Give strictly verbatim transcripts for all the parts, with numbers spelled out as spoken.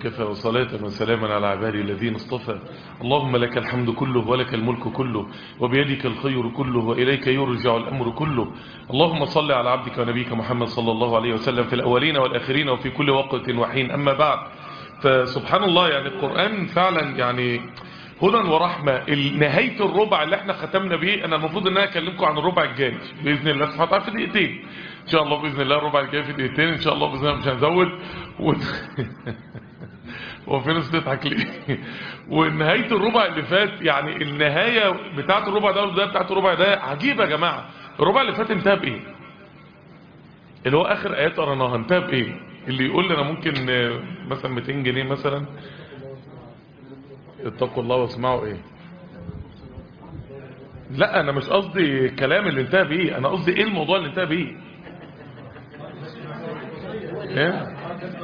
وكفى وصلاة وسلاما على عبادي الذين اصطفى. اللهم لك الحمد كله ولك الملك كله وبيدك الخير كله وإليك يرجع الأمر كله. اللهم صل على عبدك ونبيك محمد صلى الله عليه وسلم في الأولين والآخرين وفي كل وقت وحين. أما بعد، فسبحان الله يعني القرآن فعلا يعني هدى ورحمة. نهاية الربع اللي احنا ختمنا بيه، انا المفروض ان انا اكلمكم عن الربع الجاي باذن الله سبحانه وتعالى في دقيقتين ان شاء الله. باذن الله الربع الجاي في دقيقتين ان شاء الله باذن الله، مش هنزود و... هو في ناس بتضحك ليه؟ ونهاية الربع اللي فات، يعني النهاية بتاعت الربع ده والبداية بتاعت الربع ده عجيبة يا جماعة. الربع اللي فات انتهى بايه؟ اللي هو اخر ايات قرناها انتهى بايه؟ اللي يقول لي انا ممكن مثلا مئتين جنيه مثلا. اتقوا الله واسمعوا ايه؟ لا انا مش قصدي كلام اللي انتهى بيه، انا قصدي ايه الموضوع اللي انتهى بيه. ايه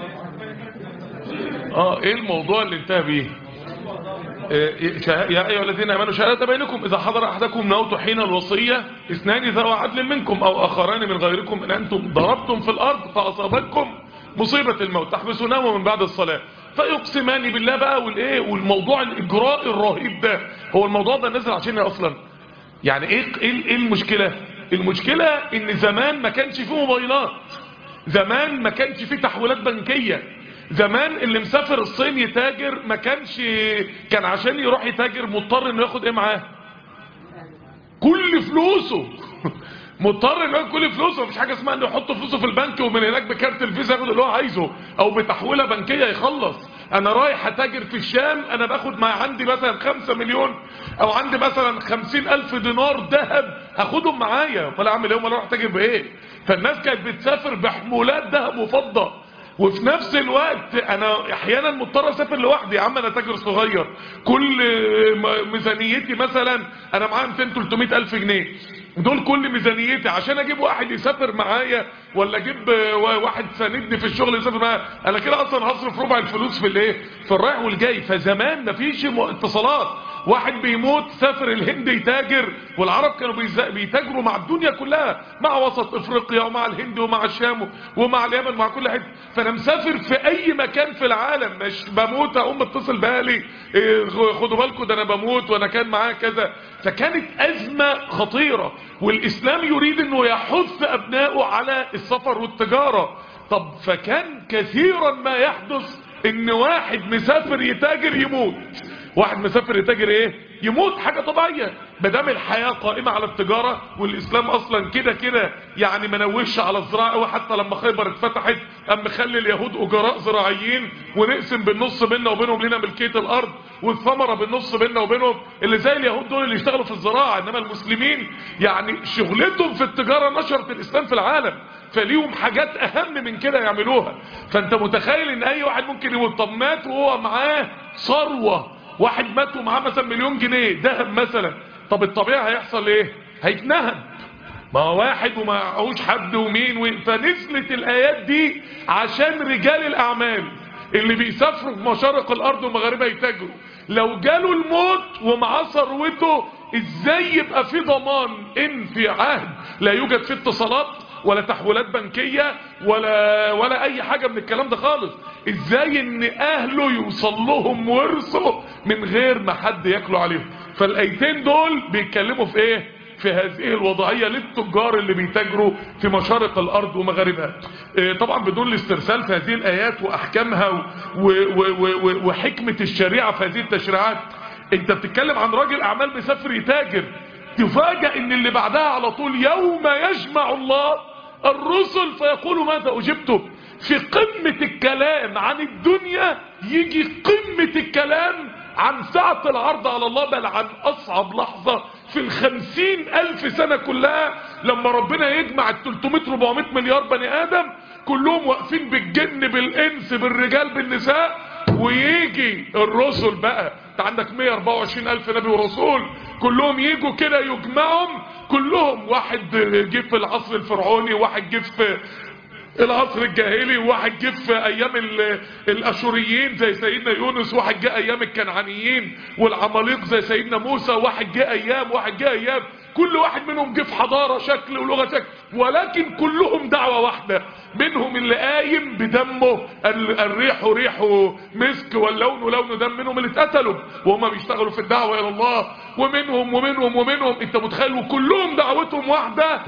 اه ايه الموضوع اللي انتهى بيه؟ إيه يا ايها الذين امنوا شهادة بينكم اذا حضر احدكم الموت حين الوصيه اثنان ذوى عدل منكم او اخران من غيركم ان انتم ضربتم في الارض فاصابتكم مصيبه الموت تحبسونهما من بعد الصلاه فيقسمان بالله بقى. والايه والموضوع الاجراء الرهيب ده، هو الموضوع ده نزل عشان اصلا يعني ايه ايه المشكله؟ المشكله ان زمان ما كانش فيه موبايلات، زمان ما كانش فيه تحويلات بنكيه، زمان اللي مسافر الصين يتاجر ما كانش كان عشان يروح يتاجر مضطر انه ياخد ايه معاه؟ كل فلوسه مضطر انه ياخد كل فلوسه. مفيش حاجه اسمها انه يحط فلوسه في البنك ومن هناك بكارت الفيزا ياخد اللي هو عايزه او بتحويله بنكيه يخلص. انا رايح اتاجر في الشام، انا باخد مع عندي مثلا خمسة مليون او عندي مثلا خمسين الف دينار ذهب هاخدهم معايا، امال اعمل ايه؟ امال اروح اتاجر بايه؟ فالناس كانت بتسافر بحمولات ذهب وفضه، وفي نفس الوقت انا احيانا مضطر اسافر لوحدي. يا عم انا تاجر صغير، كل ميزانيتي مثلا انا معايا مئتين ثلاثمئة الف جنيه، دول كل ميزانيتي عشان اجيب واحد يسافر معايا ولا اجيب واحد ساندني في الشغل يسافر معايا، انا كده اصلا هصرف ربع الفلوس في الايه؟ في الرايح والجاي. فزمان مفيش اتصالات، واحد بيموت سافر الهند يتاجر، والعرب كانوا بيتاجروا مع الدنيا كلها، مع وسط افريقيا ومع الهند ومع الشام ومع اليمن ومع كل حته. فانا مسافر في اي مكان في العالم، مش بموت اقوم اتصل بالي إيه خدوا بالكم ده انا بموت وانا كان معايا كذا. فكانت ازمه خطيره، والاسلام يريد انه يحث ابنائه على السفر والتجاره. طب فكان كثيرا ما يحدث ان واحد مسافر يتاجر يموت، واحد مسافر يتاجر ايه؟ يموت، حاجة طبيعية مادام الحياة قائمة على التجارة. والاسلام اصلا كده كده يعني منوش على الزراعة، وحتى لما خيبر اتفتحت قام مخلي اليهود اجراء زراعيين ونقسم بالنص بيننا وبينهم لنا ملكية الارض، والثمرة بالنص بيننا وبينهم، اللي زي اليهود دول اللي يشتغلوا في الزراعة. انما المسلمين يعني شغلتهم في التجارة نشرت الاسلام في العالم، فليهم حاجات اهم من كده يعملوها. فانت متخيل ان اي واحد ممكن يموت. طب مات وهو معاه ثروة، واحد مات ومعاه مثلا مليون جنيه ذهب مثلا، طب الطبيعي هيحصل ايه؟ هيتنهب. ما هو واحد ومعهوش حد ومين و... فنزلت الايات دي عشان رجال الاعمال اللي بيسافروا في مشارق الارض ومغاربها يتاجروا، لو جاله الموت ومعاه ثروته ازاي يبقى في ضمان ان في عهد لا يوجد فيه اتصالات ولا تحويلات بنكية ولا ولا اي حاجة من الكلام ده خالص؟ ازاي ان اهله يوصل لهم ورثه من غير ما حد ياكلوا عليهم؟ فالايتين دول بيتكلموا في ايه؟ في هذه الوضعية للتجار اللي بيتاجروا في مشارق الارض ومغاربها. طبعا بدون الاسترسال في هذه الايات واحكامها و و و وحكمة الشريعة في هذه التشريعات، انت بتتكلم عن راجل اعمال بيسافر يتاجر، تفاجأ ان اللي بعدها على طول يوم يجمع الله الرسل فيقولوا ماذا اجبتم. في قمة الكلام عن الدنيا يجي قمة الكلام عن ساعة العرض على الله، بل عن اصعب لحظة في الخمسين الف سنة كلها، لما ربنا يجمع التلتمائة اربعمائة مليار بني ادم كلهم واقفين بالجن بالانس بالرجال بالنساء، ويجي الرسل بقى. انت عندك مئة واربعة وعشرين الف نبي ورسول، كلهم يجوا كده يجمعهم كلهم. واحد جه في العصر الفرعوني، واحد جه في العصر الجاهلي، وواحد جه في ايام الاشوريين زي سيدنا يونس، واحد جه ايام الكنعانيين والعماليق زي سيدنا موسى، واحد جه ايام واحد جه ايام كل واحد منهم جه في حضارة شكل ولغة شكل، ولكن كلهم دعوة واحدة. منهم اللي قايم بدمه، الريح ريح مسك واللون لون دم، منهم اللي اتقتلوا وهم بيشتغلوا في الدعوة الى الله، ومنهم ومنهم ومنهم انت متخيل، وكلهم دعوتهم واحدة،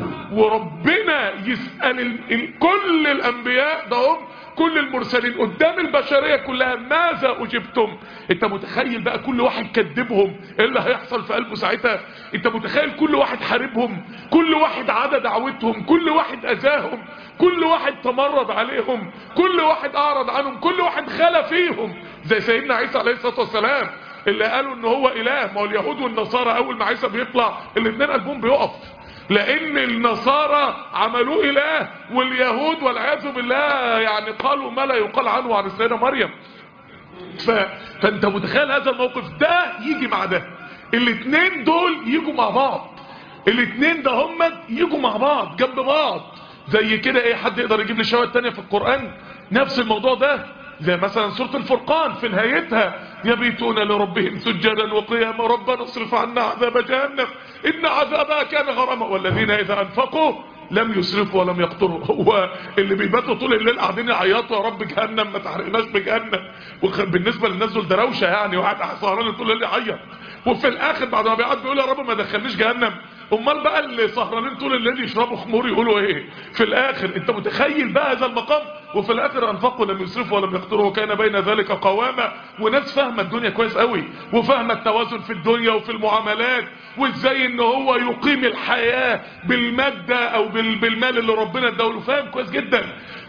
وربنا يسأل ال... ال... كل الانبياء ده هم كل المرسلين قدام البشرية كلها ماذا اجبتم. انت متخيل بقى كل واحد كذبهم ايه اللي هيحصل في قلبه ساعتها؟ انت متخيل كل واحد حاربهم، كل واحد عدا دعوتهم، كل واحد اذاهم، كل واحد تمرد عليهم، كل واحد اعرض عنهم، كل واحد خلى فيهم، زي سيدنا عيسى عليه الصلاة والسلام اللي قالوا ان هو اله. ما هو اليهود والنصارى اول ما عيسى بيطلع الاثنين قلبهم بيقف، لان النصارى عملوه اله، واليهود والعياذ بالله يعني قالوا ما لا يقال عنه عن السيدة مريم. ف... فانت متخيل هذا الموقف ده يجي مع ده، الاثنين دول يجوا مع بعض، الاثنين ده هم يجوا مع بعض جنب بعض زي كده. ايه حد يقدر يجيب لي شواهد تانية في القرآن نفس الموضوع ده؟ زي مثلا سورة الفرقان في نهايتها يبيتون لربهم سجدا وقياما ربنا اصرف عنا عذاب جهنم ان عذابها كان غراما والذين اذا انفقوا لم يسرفوا ولم يقتروا. هو اللي بيباتوا طول الليل قاعدين يعيطوا يا رب جهنم ما تحرقناش بجهنم، وبالنسبه للناس دول دروشه يعني، وقاعد سهران طول الليل يعيط، وفي الاخر بعد ما بيقعد بيقول يا رب ما دخلنيش جهنم. امال بقى اللي سهرانين طول الليل يشربوا خمور يقولوا ايه في الاخر؟ انت متخيل بقى هذا المقام؟ وفي الاخر انفقوا لم يسرفوا ولم يقتروا وكان بين ذلك قواما. وناس فاهمه الدنيا كويس قوي، وفاهمه التوازن في الدنيا وفي المعاملات، وازاي ان هو يقيم الحياه بالماده او بالمال اللي ربنا اداله، فاهم كويس جدا.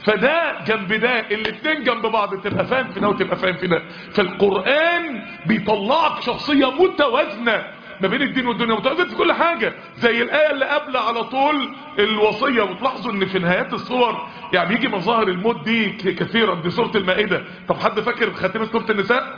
فده جنب ده، الاثنين جنب بعض، تبقى فاهم في ده وتبقى فاهم في ده. فالقران بيطلعك شخصيه متوازنه ما بين الدين والدنيا، متوازن في كل حاجة، زي الآية اللي قبل على طول الوصية. وتلاحظوا ان في نهايات الصور يعني بيجي مظاهر الموت دي كثيرا، دي سورة المائدة. طب حد فاكر خاتمة سورة النساء؟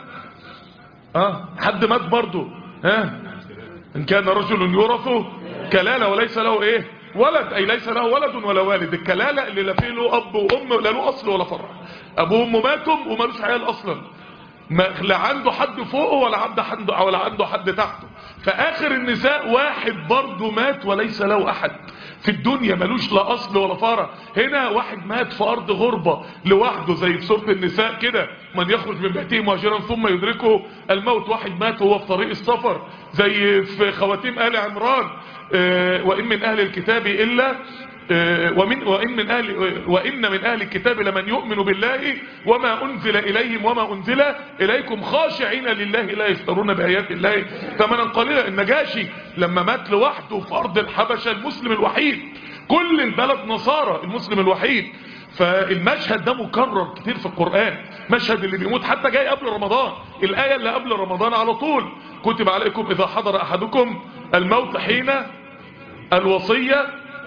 اه حد مات برضو؟ ها ان كان رجل يورث كلالة وليس له ايه ولد، اي ليس له ولد ولا والد. الكلالة اللي لا فيه له اب وام، لا له اصل ولا فرع، ابوه وامه ماتوا ومالوش عيال اصلا، ما لا عنده حد فوقه ولا عنده حد ولا عنده حد تحته. فاخر النساء واحد برضه مات وليس له احد في الدنيا، ملوش لا اصل ولا فرع. هنا واحد مات في ارض غربة لوحده زي في سورة النساء كده، من يخرج من بيته مهاجرا ثم يدركه الموت. واحد مات وهو في طريق السفر زي في خواتيم آل عمران، اه وإن من أهل الكتاب إلا ومن وإن من أهل وإن من أهل الكتاب لمن يؤمن بالله وما أنزل إليهم وما أنزل إليكم خاشعين لله لا يشترون بآيات الله ثمنا قليلا. النجاشي لما مات لوحده في أرض الحبشة، المسلم الوحيد، كل البلد نصارى، المسلم الوحيد. فالمشهد ده مكرر كتير في القرآن، مشهد اللي بيموت حتى جاي قبل رمضان. الآية اللي قبل رمضان على طول كتب عليكم إذا حضر أحدكم الموت حين الوصية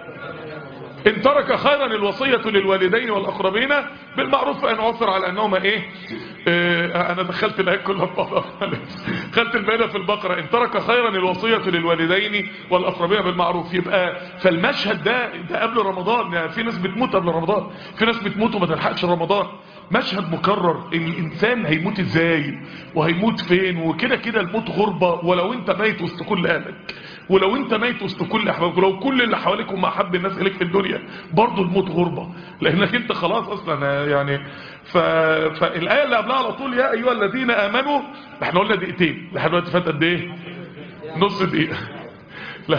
إن ترك خيرا الوصية للوالدين والأقربين بالمعروف أن عثر على أنهما إيه, إيه أنا دخلت الآية كلها في بعضها دخلت المائدة في البقرة. إن ترك خيرا الوصية للوالدين والأقربين بالمعروف. يبقى فالمشهد ده ده قبل رمضان، يعني في ناس بتموت قبل رمضان، في ناس بتموت وما تلحقش رمضان. مشهد مكرر، الإنسان هيموت إزاي وهيموت فين، وكده كده الموت غربة. ولو أنت ميت وسط كل أهلك، ولو انت ميت وسط كل احبابك، ولو كل اللي حواليك هم احب الناس اليك في الدنيا، برضه الموت غربة، لانك انت خلاص اصلا يعني. ف... فالايه اللي قبلها على طول يا ايها الذين امنوا، احنا قلنا دقيقتين لحد دلوقتي، فات قد ايه؟ نص دقيقه. لا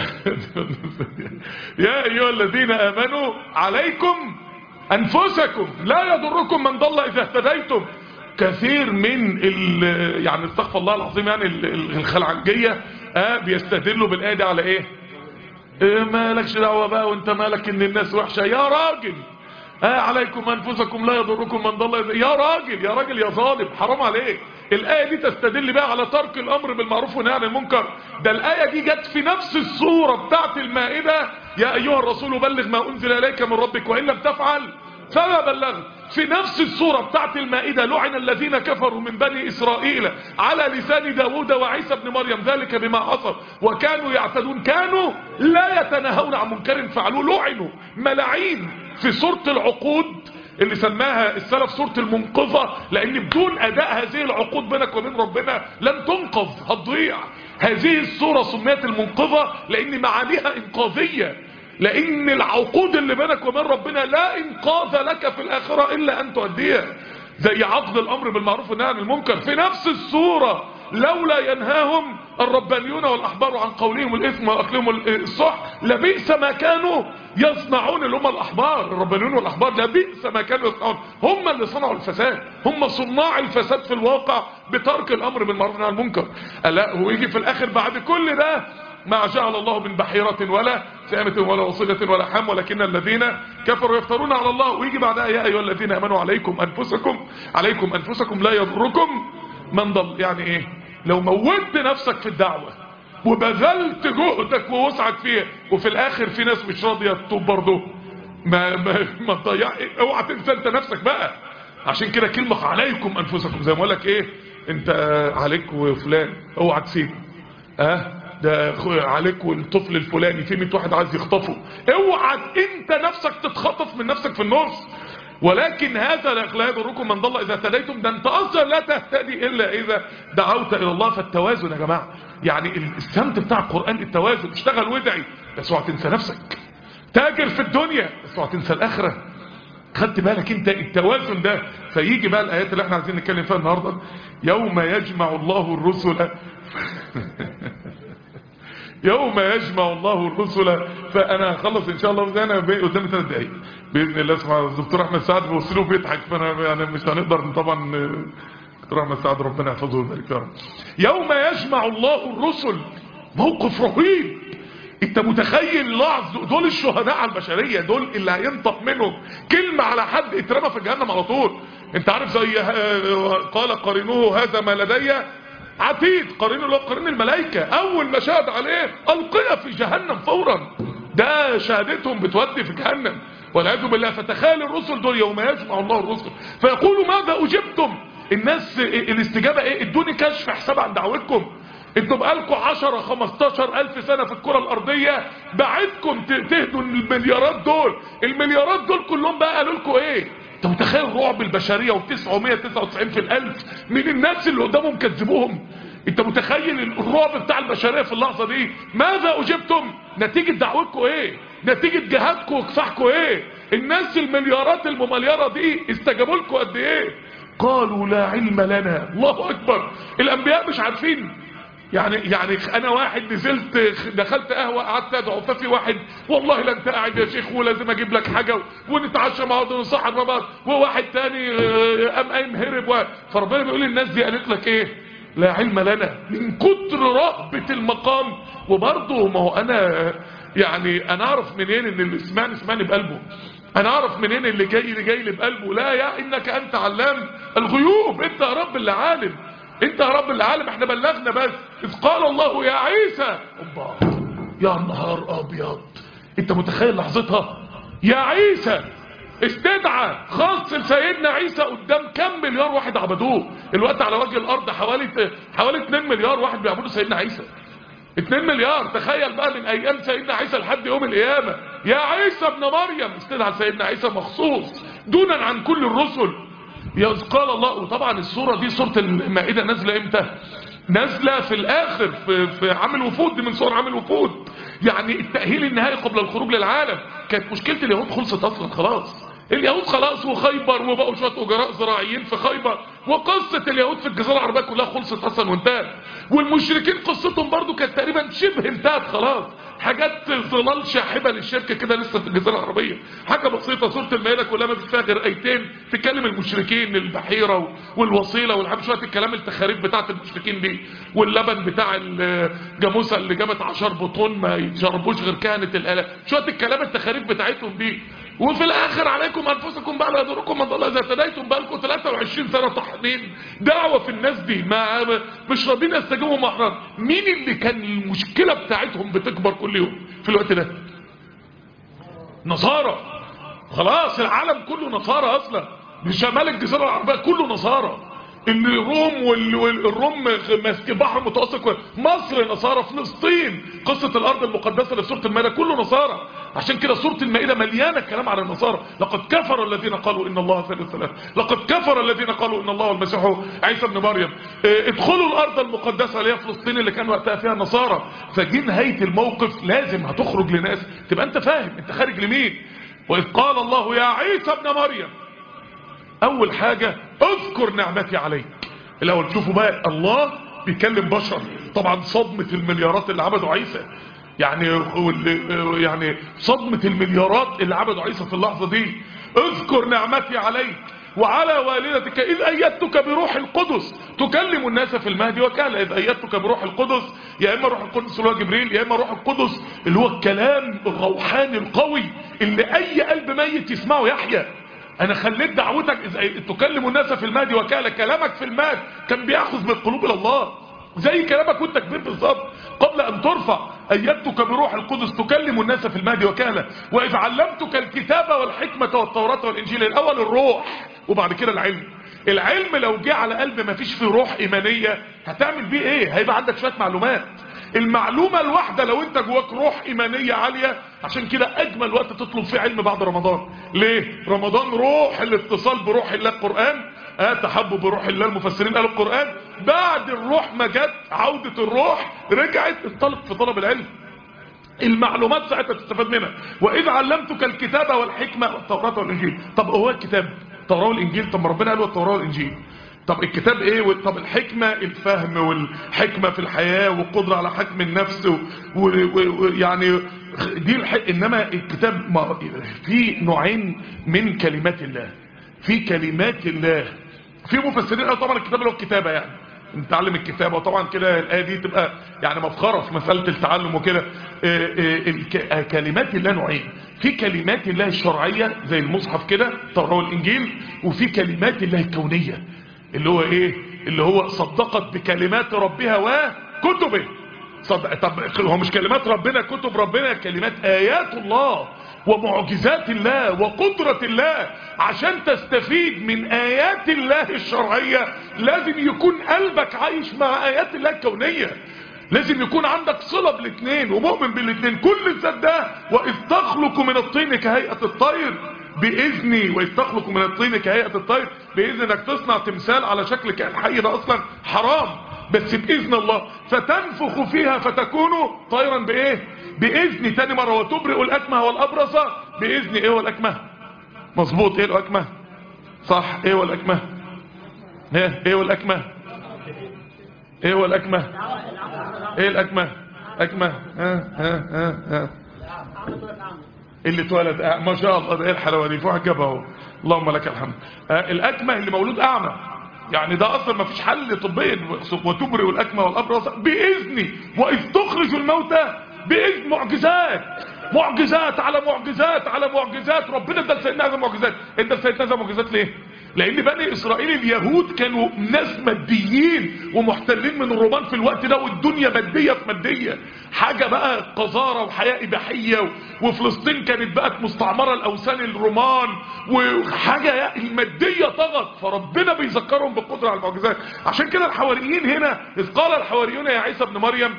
يا ايها الذين امنوا عليكم انفسكم لا يضركم من ضل اذا اهتديتم. كثير من ال... يعني استغفر الله العظيم، يعني الخلعنجيه اه بيستدلوا بالايه دي على ايه؟ اه مالكش دعوه بقى وانت مالك ان الناس وحشه يا راجل. اه عليكم انفسكم لا يضركم من ضل، يا راجل يا راجل يا ظالم حرام عليك. الايه دي تستدل بقى على ترك الامر بالمعروف والنهي عن المنكر. ده الايه دي جت في نفس السوره بتاعت المائده، يا ايها الرسول بلغ ما انزل اليك من ربك وان لم تفعل فما بلغت. في نفس السورة بتاعت المائدة لعن الذين كفروا من بني إسرائيل على لسان داود وعيسى بن مريم ذلك بما عصوا وكانوا يعتدون كانوا لا يتناهون عن منكر فعلوه. لعنوا ملاعين في سورة العقود اللي سماها السلف سورة المنقذة، لأن بدون أداء هذه العقود بينك وبين ربنا لن تنقذ، هتضيع. هذه السورة سميت المنقذة لأن معانيها إنقاذية. لان العقود اللي بينك وبين ربنا لا انقاذ لك في الاخره الا ان تؤديها، زي عقد الامر بالمعروف والنهي عن المنكر في نفس السوره. لولا ينهاهم الربانيون والاحبار عن قولهم الاثم واكلهم السحت لبئس ما كانوا يصنعون. اللي هم الاحبار الربانيون والاحبار لبئس ما كانوا يصنعون، هم اللي صنعوا الفساد، هم صناع الفساد في الواقع بترك الامر بالمعروف والنهي عن المنكر. الا ويجي في الاخر بعد كل ده ما جعل الله من بحيرة ولا سامة ولا وصيلة ولا حم ولكن الذين كفروا يفترون على الله. ويجي بعدها يا ايها الذين امنوا عليكم انفسكم عليكم انفسكم لا يضركم من ضل. يعني ايه؟ لو موتت نفسك في الدعوة وبذلت جهدك ووسعك فيها وفي الاخر في ناس مش راضية تتوب برضه، ما ما ما تضيع، اوعى تنسى انت نفسك بقى. عشان كده كلمة عليكم انفسكم زي ما اقول لك ايه، انت عليك وفلان اوعى تسيبه، اه ده عليك والطفل الفلاني في مية واحد عايز يخطفه، اوعى انت نفسك تتخطف من نفسك في النص. ولكن هذا لا يضركم من ضل اذا اهتديتم، ده انت اصلا لا تهتدي الا اذا دعوت الى الله. فالتوازن يا جماعه، يعني السمت بتاع القران التوازن. اشتغل وادعي بس اوعى تنسى نفسك، تاجر في الدنيا بس اوعى تنسى الاخره. خدت بالك انت التوازن ده؟ فيجي بقى الايات اللي احنا عايزين نتكلم فيها النهارده. يوم يجمع الله الرسل يوم يجمع الله الرسل. فانا هخلص ان شاء الله زي انا قدامي ثلاث دقايق باذن الله. اسمع الدكتور احمد سعد بيوصله بيضحك، فانا يعني مش هنقدر طبعا. دكتور احمد سعد ربنا يحفظه ويبارك فيه. يوم يجمع الله الرسل، موقف رهيب. انت متخيل لحظه دول الشهداء على البشريه، دول اللي هينطق منهم كلمه على حد اترمى في جهنم على طول. انت عارف زي قال قرينه هذا ما لدي عتيد، قرين الله قرين الملائكة، اول ما شهد عليه القي في جهنم فورا. ده شهادتهم بتودي في جهنم والعياذ بالله. فتخيل الرسل دول يوم يجمع الله الرسل فيقولوا ماذا اجبتم. الناس الاستجابة ايه؟ ادوني كشف حساب عن دعوتكم. انتوا بقالكم عشرة خمستاشر الف سنة في الكرة الارضية، بعدكم تهدوا المليارات دول. المليارات دول كلهم بقى قالوا لكم ايه؟ انت متخيل رعب البشرية وتسعمية تسعة وتسعين في الالف من الناس اللي قدامهم كذبوهم؟ انت متخيل الرعب بتاع البشرية في اللحظة دي؟ ماذا اجبتم؟ نتيجة دعوتكم ايه؟ نتيجة جهادكم وكفاحكم ايه؟ الناس المليارات الممليرة دي استجابوا لكم قد ايه؟ قالوا لا علم لنا. الله اكبر. الانبياء مش عارفين. يعني يعني انا واحد نزلت دخلت قهوه قعدت ادعو، ففي واحد والله لا انت قاعد يا شيخ ولازم اجيب لك حاجه ونتعشى مع بعض ونصحى مع بعض، وواحد تاني قام قايم هرب. فربنا بيقول للناس دي قالت لك ايه؟ لا علم لنا، من كتر رهبه المقام. وبرضه ما هو انا يعني انا اعرف منين ان اللي سمعني سمعني بقلبه؟ انا اعرف منين اللي جاي اللي جاي لي بقلبه؟ لا يا انك انت علام الغيوب، انت يا رب اللي عالم، انت يا رب اللي عالم. احنا بلغنا بس. اذ قال الله يا عيسى، الله يا نهار ابيض. انت متخيل لحظتها؟ يا عيسى استدعى خاص سيدنا عيسى قدام كم مليار واحد عبدوه. الوقت على وجه الارض حوالي حوالي اتنين مليار واحد بيعبدوا سيدنا عيسى. اتنين مليار. تخيل بقى من ايام سيدنا عيسى لحد يوم القيامه. يا عيسى ابن مريم استدعى سيدنا عيسى مخصوص دونا عن كل الرسل. يا قال الله. وطبعا السورة دي سورة المائدة نازلة امتى؟ نازلة في الاخر في, في عام الوفود. دي من سور عام الوفود، يعني التأهيل النهائي قبل الخروج للعالم. كانت مشكلة اليهود خلصت اصلا خلاص. اليهود خلاص وخيبر وبقوا شوية اجراء زراعيين في خيبر، وقصة اليهود في الجزيرة العربية كلها خلصت اصلا وانتهت. والمشركين قصتهم برضو كانت تقريبا شبه انتهت خلاص. حاجات ظلال شاحبة للشرك كده لسه في الجزيرة العربية، حاجة بسيطة. سورة المائدة كلها ما فيش فيها غير ايتين تكلم المشركين، البحيرة والوصيلة والحب، شوية الكلام التخاريف بتاعت المشركين دي، واللبن بتاع الجاموسة اللي جابت عشر بطون ما يتشربوش غير كهنة الآلة، شوية الكلام التخاريف بتاعتهم دي. وفي الاخر عليكم انفسكم بقى لا يضركم من ضل اذا اهتديتم. بقى لكم ثلاثة وعشرين سنة طحنين دعوة في الناس دي، ما مش راضيين يستجيبوا محرم. مين اللي كان المشكلة بتاعتهم بتكبر كل يوم في الوقت ده؟ نصارى. خلاص العالم كله نصارى اصلا، بشمال الجزيرة العربية كله نصارى. اللي روم والروم ماسك بحر متوسط، مصر نصارى، فلسطين قصة الارض المقدسة اللي في سورة المائدة كله نصارى. عشان كده سورة المائدة مليانة كلام على النصارى. لقد كفر الذين قالوا ان الله ثالث ثلاثة، لقد كفر الذين قالوا ان الله والمسيح عيسى ابن مريم. اه ادخلوا الارض المقدسة اللي هي فلسطين اللي كان وقتها فيها النصارى. فجي نهاية الموقف لازم هتخرج لناس تبقى انت فاهم انت خارج لمين. واذ قال الله يا عيسى ابن مريم، اول حاجة اذكر نعمتي عليك. الاول تشوفوا بقى الله بيكلم بشر، طبعا صدمة المليارات اللي عبدوا عيسى، يعني يعني صدمة المليارات اللي عبدوا عيسى في اللحظة دي. اذكر نعمتي عليك وعلى والدتك إذ أيدتك بروح القدس تكلم الناس في المهد وكهلا. إذ أيدتك بروح القدس، يا إما روح القدس اللي هو جبريل، يا إما روح القدس اللي هو الكلام الروحاني القوي اللي أي قلب ميت يسمعه يحيى. أنا خليت دعوتك إذ تكلم الناس في المهد وكهلا، كلامك في المهد كان بيأخذ من القلوب إلى الله زي كلامك وانت كبير بالظبط قبل ان ترفع. ايدتك بروح القدس تكلم الناس في المهد وكهلا، واذ علمتك الكتاب والحكمة والتوراة والانجيل. الاول الروح وبعد كده العلم. العلم لو جه على قلب ما فيش فيه روح ايمانية هتعمل بيه ايه؟ هيبقى عندك شوية معلومات. المعلومة الواحدة لو انت جواك روح ايمانية عالية، عشان كده اجمل وقت تطلب فيه علم بعد رمضان. ليه؟ رمضان روح الاتصال بروح الله القرآن، اه تحبب بروح الله، المفسرين قالوا القرآن. بعد الروح ما جت عودة الروح رجعت انطلق في طلب العلم. المعلومات ساعتها تستفاد منها. واذ علمتك الكتاب والحكمة والتوراة والانجيل. طب هو الكتاب التوراة والانجيل، طب ربنا قال التوراة والانجيل. طب الكتاب ايه؟ طب الحكمة الفهم والحكمة في الحياة والقدرة على حكم النفس ويعني دي الحق. انما الكتاب في نوعين من كلمات الله، في كلمات الله. في مفسرين قالوا طبعا الكتاب اللي هو الكتابة، يعني نتعلم الكتابة، وطبعا كده الآية دي تبقى يعني مفخرة في مسألة التعلم وكده. كلمات الله نوعين، في كلمات الله الشرعية زي المصحف كده التوراة والإنجيل، وفي كلمات الله الكونية اللي هو ايه؟ اللي هو صدقت بكلمات ربها وكتبه. صدق. طب هو مش كلمات ربنا كتب ربنا، كلمات آيات الله ومعجزات الله وقدرة الله. عشان تستفيد من آيات الله الشرعية لازم يكون قلبك عايش مع آيات الله الكونية، لازم يكون عندك صلة بالاثنين ومؤمن بالاثنين. كل الذات ده وإذ تخلق من الطين كهيئة الطير بإذني، وإذ تخلق من الطين كهيئة الطير بإذن انك تصنع تمثال على شكل كائن حي، ده أصلا حرام بس بإذن الله. فتنفخ فيها فتكون طيرا بإيه؟ بإذني. تاني مرة وتبرئ الأكمه والأبرص بإذن. إيه والأكمه؟ مظبوط. إيه الأكمه؟ صح. إيه والأكمه؟ إيه إيه والأكمه؟ إيه والأكمه؟ إيه الأكمه؟ أكمه ها ها ها ها اللي اتولد أعمى. ما شاء الله، ده ايه الحلاوه دي؟ في واحد جابها اهو، اللهم لك الحمد. آه الاكمه اللي مولود اعمى، يعني ده اصلا ما فيش حل طبي. وتبرئ الاكمه والابرص باذني واذ تخرج الموتى باذن. معجزات معجزات على معجزات على معجزات. ربنا ادى لسيدنا هذا معجزات. ادى لسيدنا هذا معجزات ليه؟ لان بني اسرائيل اليهود كانوا ناس ماديين ومحتلين من الرومان في الوقت ده، والدنيا ماديه في ماديه، حاجه بقى قذاره وحياه اباحيه. وفلسطين كانت بقت مستعمره لاوثان الرومان، وحاجه الماديه طغت. فربنا بيذكرهم بالقدره على المعجزات. عشان كده الحواريين هنا اذ قال الحواريون يا عيسى ابن مريم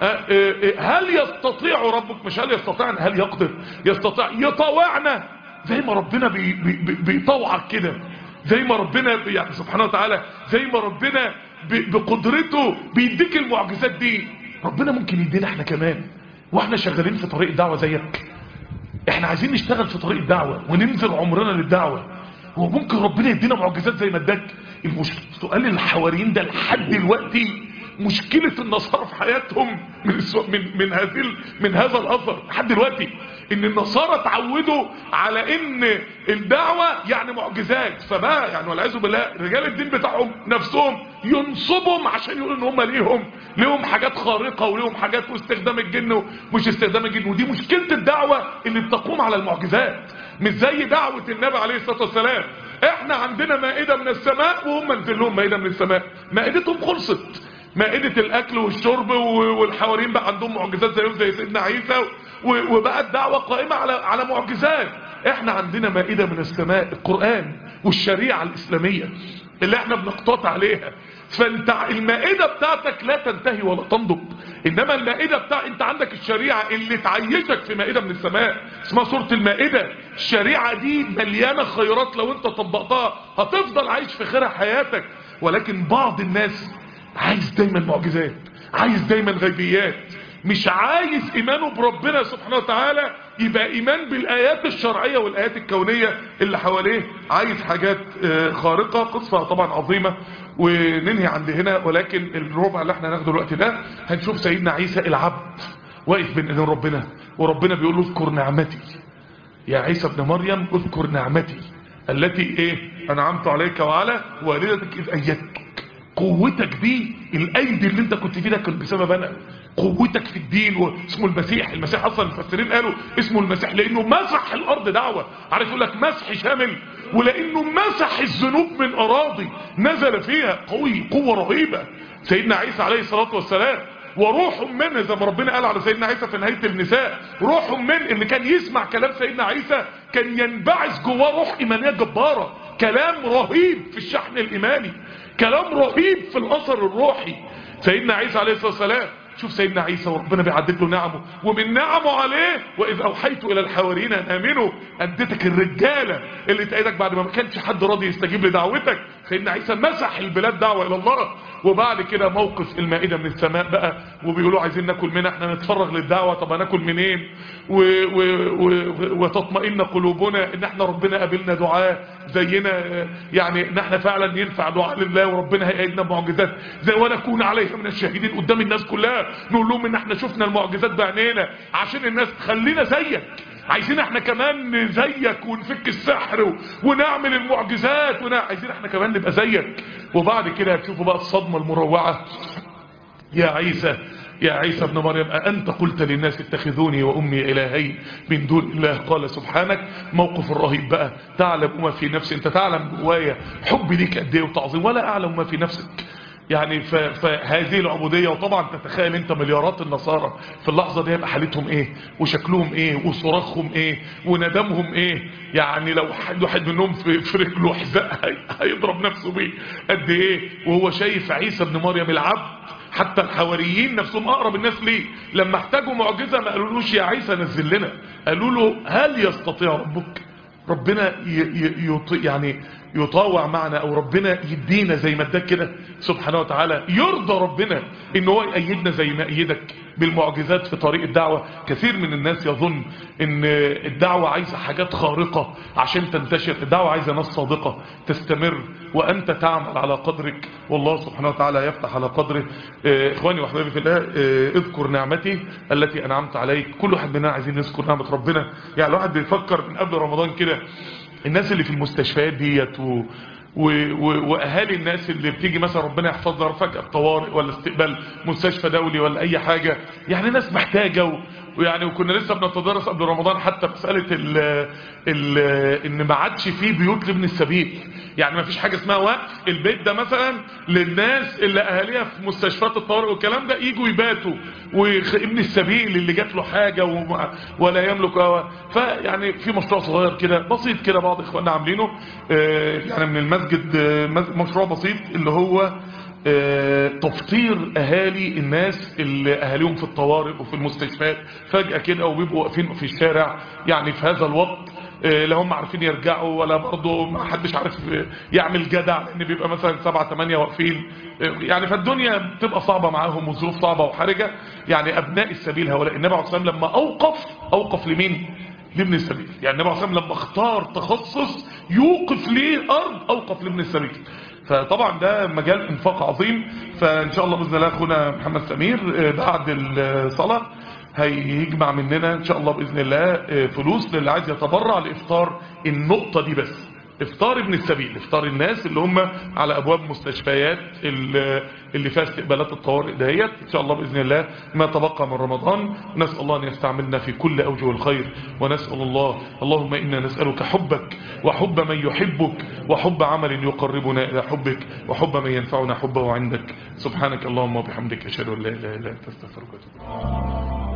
هل يستطيع ربك، مش هل يستطيع، هل يقدر، يستطيع يطوعنا زي ما ربنا بي بي بيطوعك كده، زي ما ربنا يعني سبحانه وتعالى، زي ما ربنا بقدرته بيديك المعجزات دي. ربنا ممكن يدينا احنا كمان واحنا شغالين في طريق الدعوة زيك. احنا عايزين نشتغل في طريق الدعوة وننزل عمرنا للدعوة. هو ممكن ربنا يدينا معجزات زي ما اداك. السؤال الحواريين ده لحد دلوقتي مشكلة النصارى في حياتهم من من من هذه من هذا الاثر لحد دلوقتي، ان النصارى اتعودوا على ان الدعوة يعني معجزات. فبقى يعني والعياذ بالله رجال الدين بتاعهم نفسهم ينصبهم عشان يقولوا ان هم ليهم ليهم حاجات خارقة وليهم حاجات واستخدام الجن ومش استخدام الجن. ودي مشكلة الدعوة اللي بتقوم على المعجزات، مش زي دعوة النبي عليه الصلاة والسلام. احنا عندنا مائدة من السماء وهم نزل لهم مائدة من السماء، مائدتهم خلصت، مائدة الاكل والشرب، والحواريين بقى عندهم معجزات زيهم زي سيدنا عيسى، وبقى الدعوة قائمة على على معجزات. احنا عندنا مائدة من السماء القرآن، والشريعة الإسلامية اللي احنا بنقتطع عليها. فانت المائدة بتاعتك لا تنتهي ولا تنضب، انما المائدة بتاع انت عندك الشريعة اللي تعيشك في مائدة من السماء اسمها سورة المائدة. الشريعة دي مليانة خيرات لو انت طبقتها هتفضل عايش في خيرها حياتك. ولكن بعض الناس عايز دايما معجزات، عايز دايما غيبيات، مش عايز ايمانه بربنا سبحانه وتعالى يبقى ايمان بالايات الشرعية والايات الكونية اللي حواليه، عايز حاجات خارقة. قصة طبعا عظيمة وننهي عند هنا، ولكن الربع اللي احنا هناخده الوقت ده هنشوف سيدنا عيسى العبد واقف بين ايدين ربنا، وربنا بيقول له اذكر نعمتي يا عيسى ابن مريم، اذكر نعمتي التي ايه انعمت عليك وعلى والدتك اذ ايدتك. قوتك دي الايدي اللي انت كنت فيه ده كان بسبب انا. قوتك في الدين واسمه المسيح. المسيح اصلا المفسرين قالوا اسمه المسيح لانه مسح الارض دعوة، عارف يقول لك مسح شامل، ولانه مسح الذنوب من اراضي نزل فيها قوي، قوة رهيبة. سيدنا عيسى عليه الصلاة والسلام وروح منه زي ما ربنا قال على سيدنا عيسى في نهاية النساء، روح من اللي كان يسمع كلام سيدنا عيسى كان ينبعث جواه روح ايمانية جبارة، كلام رهيب في الشحن الايماني، كلام رهيب في الاثر الروحي. سيدنا عيسى عليه الصلاة والسلام شوف سيدنا عيسى وربنا بيعدد له نعمه، ومن نعمه عليه واذ اوحيت الى الحواريين ان امنوا، اديتك الرجاله اللي تأيدك بعد ما ما كانش حد راضي يستجيب لدعوتك. سيدنا عيسى مسح البلاد دعوه الى الله. وبعد كده موقف المائده من السماء بقى، وبيقولوا عايزين ناكل منها، احنا نتفرغ للدعوه، طب هناكل منين؟ وتطمئن قلوبنا ان احنا ربنا قابلنا دعاء زينا، يعني ان احنا فعلا ينفع دعاء لله وربنا هيأيدنا بمعجزات زي ونكون عليها من الشاهدين قدام الناس كلها، نقول لهم ان احنا شفنا المعجزات بعينينا عشان الناس خلينا زيك، عايزين احنا كمان زيك ونفك السحر ونعمل المعجزات ونا... عايزين احنا كمان نبقى زيك. وبعد كده هتشوفوا بقى الصدمة المروعة. يا عيسى يا عيسى ابن مريم أأنت قلت للناس اتخذوني وأمي إلهين من دون الله؟ قال سبحانك. موقف الرهيب بقى، تعلم ما في نفسي، انت تعلم جوايا حبي ليك قد ايه وتعظيم، ولا أعلم ما في نفسك. يعني فهذه العبودية. وطبعا تتخيل انت مليارات النصارى في اللحظة دي يبقى حالتهم ايه وشكلهم ايه وصراخهم ايه وندمهم ايه. يعني لو حد واحد منهم في, في رجله حذاء هيضرب نفسه بيه قد ايه، وهو شايف عيسى ابن مريم العبد. حتى الحواريين نفسهم اقرب الناس ليه لما احتاجوا معجزة ما قالولوش يا عيسى نزل لنا، قالوا له هل يستطيع ربك؟ ربنا يعني يطاوع معنا او ربنا يدينا زي ما اداك كده سبحانه وتعالى. يرضى ربنا ان هو يأيدنا زي ما أيدك بالمعجزات في طريق الدعوة. كثير من الناس يظن ان الدعوة عايزة حاجات خارقة عشان تنتشر، الدعوة عايزة ناس صادقة تستمر وانت تعمل على قدرك، والله سبحانه وتعالى يفتح على قدره. اه اخواني واحبابي في الله، اه اذكر نعمتي التي انعمت عليك. كل واحد مننا عايزين نذكر نعمة ربنا. يعني الواحد بيفكر من قبل رمضان كده الناس اللي في المستشفيات ديت و... و... و... واهالي الناس اللي بتيجي مثلا ربنا يحفظها فجأة طوارئ ولا استقبال مستشفى دولي ولا اي حاجة، يعني ناس محتاجة و... ويعني وكنا لسه بنتدرس قبل رمضان حتى مسألة ال... ال... ان ما عادش فيه بيوت لابن السبيل. يعني ما فيش حاجة اسمها وقف البيت ده مثلا للناس اللي اهاليها في مستشفيات الطوارئ والكلام ده يجوا يباتوا، وابن السبيل اللي جات له حاجة و... ولا يملك و... فيعني في مشروع صغير كده بسيط كده بعض اخواننا عاملينه آه يعني من المسجد، آه مشروع بسيط اللي هو آه تفطير اهالي الناس اللي اهاليهم في الطوارئ وفي المستشفيات فجأة كده وبيبقوا واقفين في الشارع يعني في هذا الوقت، لا هم عارفين يرجعوا ولا برضه ما حدش عارف يعمل جدع، لان بيبقى مثلا سبعة تمانية واقفين يعني، فالدنيا بتبقى صعبة معاهم والظروف صعبة وحرجة. يعني ابناء السبيل هؤلاء النبي عليه الصلاة والسلام لما اوقف اوقف لمين؟ لابن السبيل. يعني النبي عليه الصلاة والسلام لما اختار تخصص يوقف ليه ارض اوقف لابن السبيل. فطبعا ده مجال انفاق عظيم. فان شاء الله باذن الله اخونا محمد سمير بعد الصلاه هيجمع مننا ان شاء الله باذن الله فلوس للي عايز يتبرع لافطار النقطه دي، بس افطار ابن السبيل، افطار الناس اللي هم على ابواب مستشفيات اللي فيها استقبالات الطوارئ دهيت ان شاء الله باذن الله ما تبقى من رمضان. نسال الله ان يستعملنا في كل اوجه الخير، ونسال الله اللهم انا نسالك حبك وحب من يحبك وحب عمل يقربنا الى حبك وحب من ينفعنا حبه عندك. سبحانك اللهم وبحمدك اشهد ان لا اله الا انت استغفرك واتوب اليك.